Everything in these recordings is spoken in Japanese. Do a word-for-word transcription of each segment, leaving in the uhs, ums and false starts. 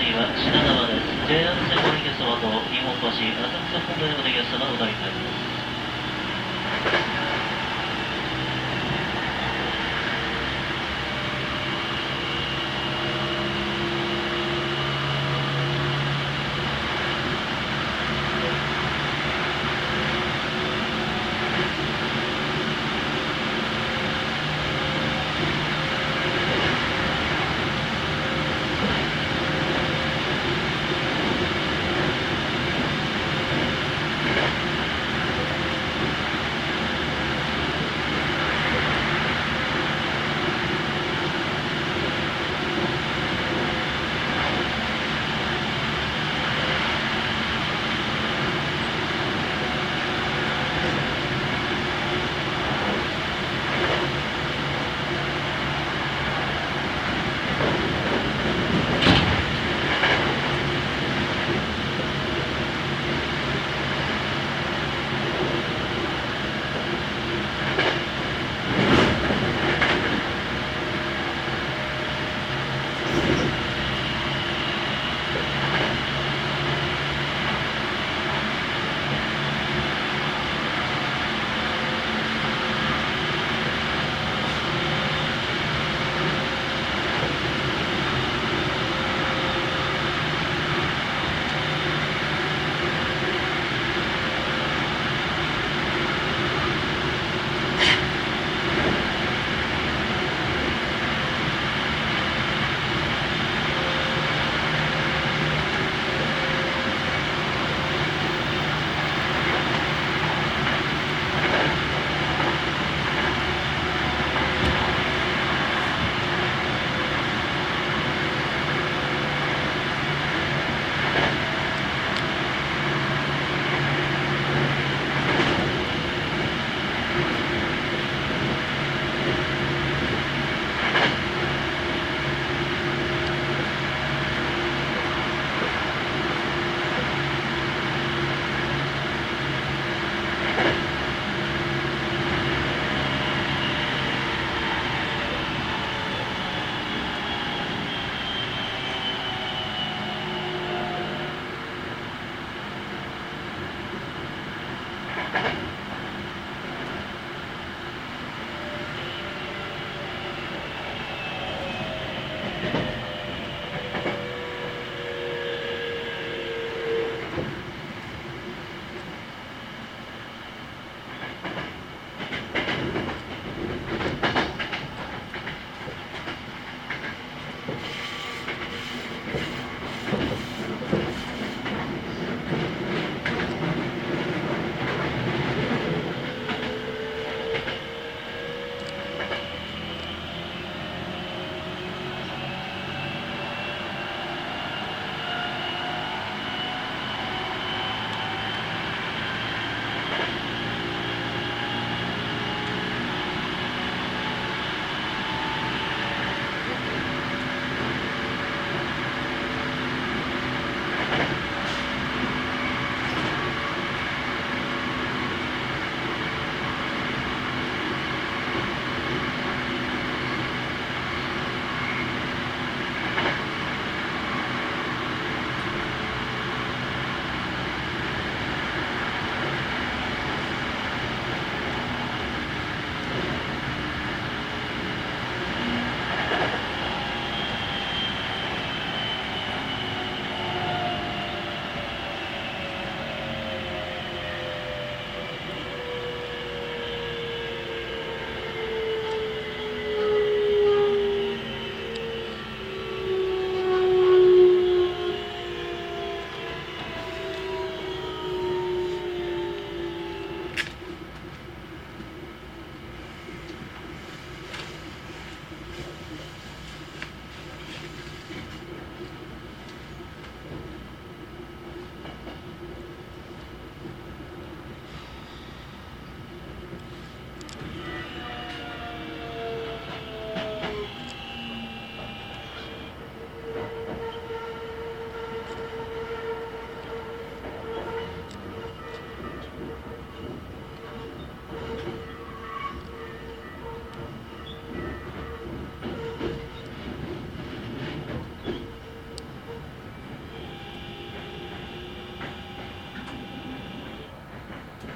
次は品川です。 ジェイアール 線お降り客様と日本橋、浅草本土へお願い様お乗り換えです。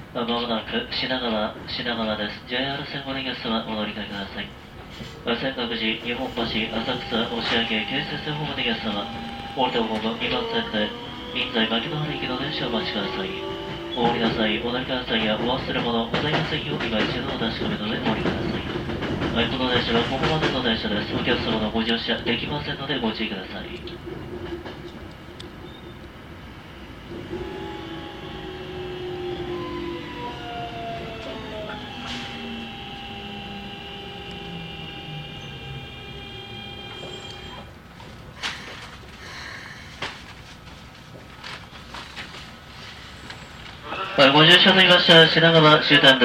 まもなく品川、品川です。ジェイアール 線ご利用様お乗り換えください。泉岳寺、日本橋、浅草、押上、京成線ホームの皆様、降りたホームにばん線で、現在牧之原行きの電車をお待ちください。お降りなさい、お乗り換えさいやお忘れ物ございませんよう、今一度お確かめの上お降りください。はい、この電車はここまでの電車です。お客様のご乗車できませんのでご注意ください。ご乗車といました品川終点です。